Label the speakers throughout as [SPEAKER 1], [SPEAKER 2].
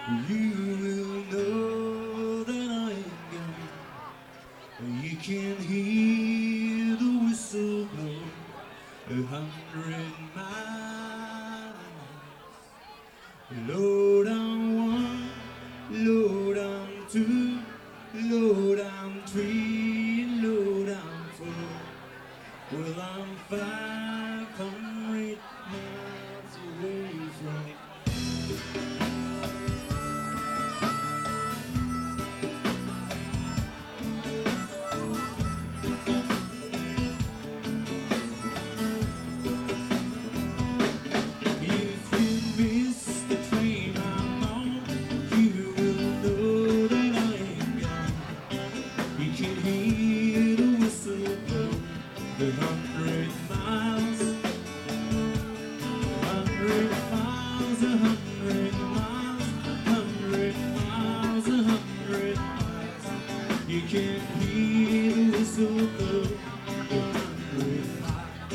[SPEAKER 1] You will know that I am gone. You can hear the whistle blow 100 miles. Low down one, low down two, low down three, low down four. Well, I'm 500 miles away from the 100 miles, 100 miles, 100 miles, 100 miles, 100 miles. You can hear the whistle blow 100 miles.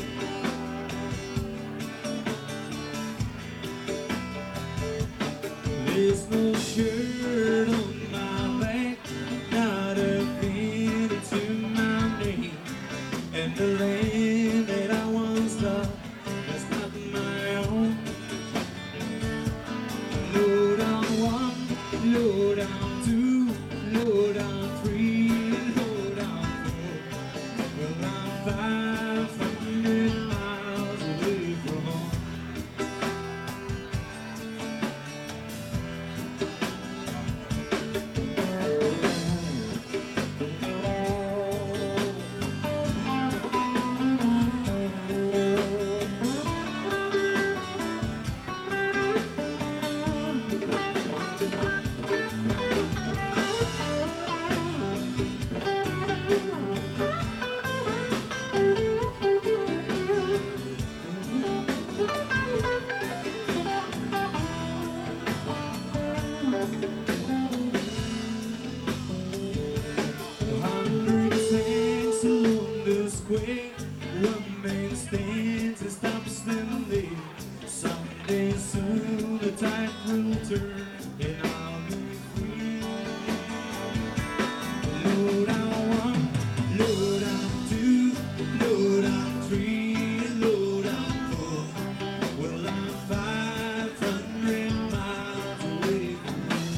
[SPEAKER 1] There's no shirt on my back, not a pin to my name. And the land that I once loved, that's not my own. Low down one, low down two, low down three, low down four. Well, I'm 500 miles away from home. Square, one man stands and stops them there. Someday soon the tide will turn and I'll be free. Low down one, low down two, low down three, low down four. Well, I'm 500 miles away from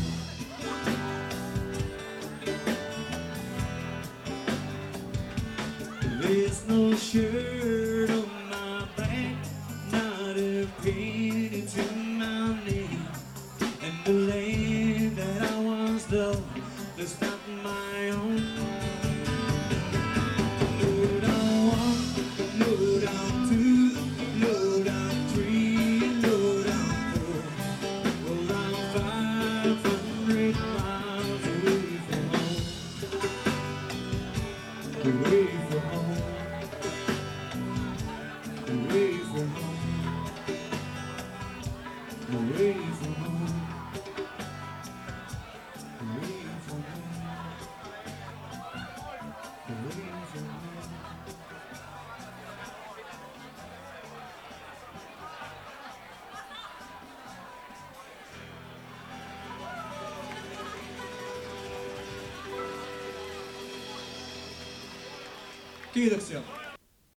[SPEAKER 1] home. There's no shirt on my back, not a penny to my name. And the land that I once loved, that's not my own. Low down one, low down two, low down three, low down four. Well, I'm 500 miles away from home. Away from home. Away from home, away from home, away from home, away from home. Kiitoksia.